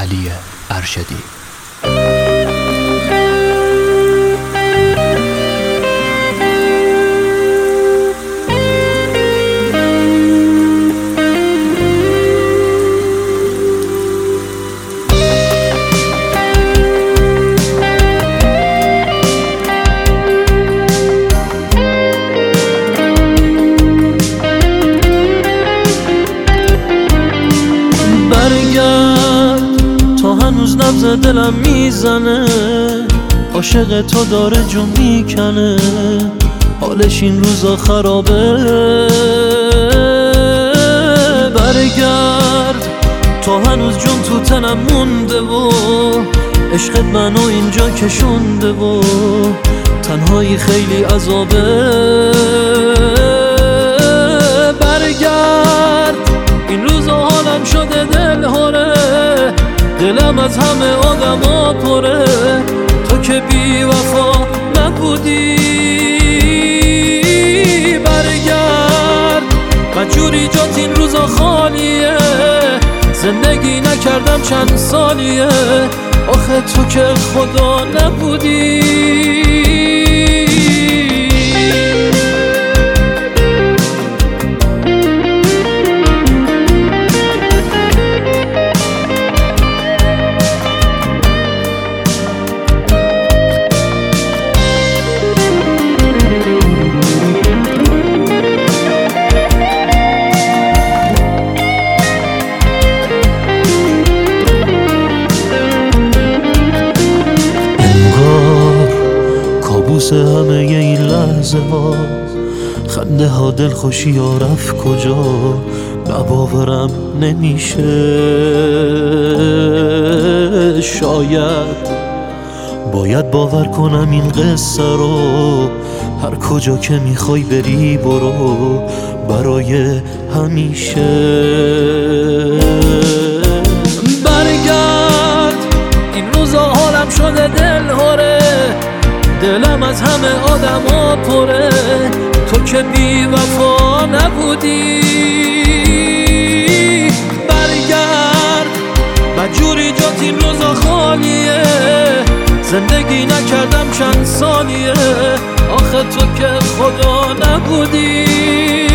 علی ارشدی. هنوز نبض دلم میزنه، عاشق تو داره جو میکنه، حالش این روزا خرابه. برگرد تو هنوز جون تو تنم مونده و عشقت منو اینجا کشونده و تنهایی خیلی عذابه. برگرد این روزا حالم شده دلهوره، دلم از همه آدما پره، تو که بی وفا نبودی. برگرد مجبوری جات این روزا خالیه، زندگی نکردم چند سالیه، آخه تو که خدا نبودی. همه این لحظه ها، خنده ها، دلخوشی ها رفت کجا، باورم نمیشه. شاید باید باور کنم این قصه رو، هر کجا که میخوای بری برو برای همیشه. برگرد این روزا حالم شده دلهوره، دلم از همه آدما پره، تو که بی وفا نبودی. برگرد مجبوری جات این روزا خالیه، زندگی نکردم چند سالیه، آخه تو که خدا نبودی.